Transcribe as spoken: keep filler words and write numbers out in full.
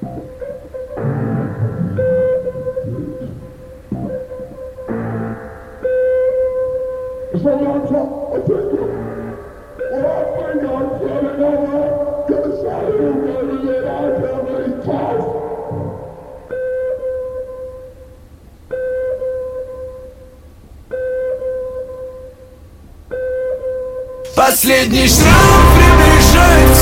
So long time, I take you. Well, I think I'm floating over. Gonna say you, baby, that I can't really talk. Последний шрам приближается.